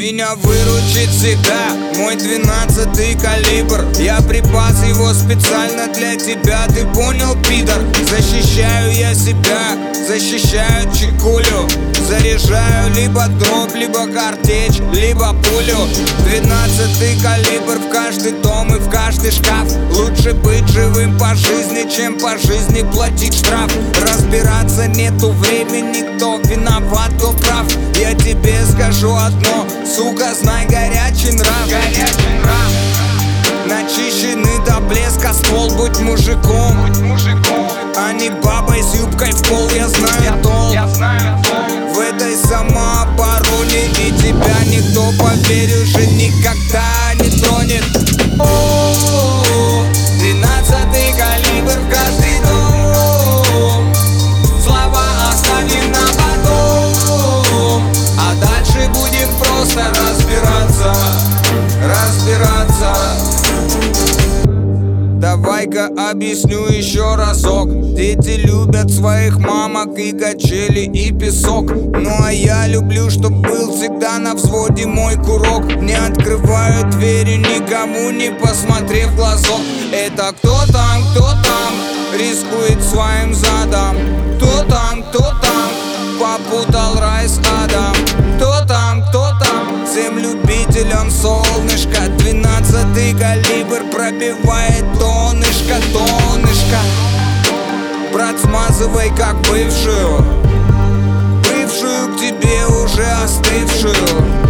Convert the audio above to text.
Меня выручит всегда мой 12-й калибр. Я припас его специально для тебя, ты понял, пидор? Защищаю я себя, защищаю чекулю. Заряжаю либо дроп, либо картечь, либо пулю. 12-й калибр в каждый дом и в каждый шкаф. Лучше быть живым по жизни, чем по жизни платить штраф. Разбираться нету времени, кто виноват, кто прав. Я тебе скажу одно, сука, знай горячий нрав. Горячий нрав. Начищенный до блеска ствол, будь мужиком, а не бабой с юбкой в пол. Я знаю толк в этой самообороне, и тебя никто, поверь, уже никогда не тронет. 12-й калибр в каждый дом. Слова оставим на потом, а дальше будем просто разбираться. Давай-ка объясню еще разок. Дети любят своих мамок и качели, и песок. Ну а я люблю, чтоб был всегда на взводе мой курок. Не открываю двери никому, не посмотрев в глазок. Это кто там, рискует своим задом? Кто там, попутал рай с адом? Кто там, всем любителям солнышко. 12-й калибр пробивает донышко. Брат, смазывай как бывшую к тебе уже остывшую.